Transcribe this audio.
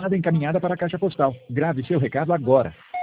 Chamada encaminhada para a caixa postal. Grave seu recado agora.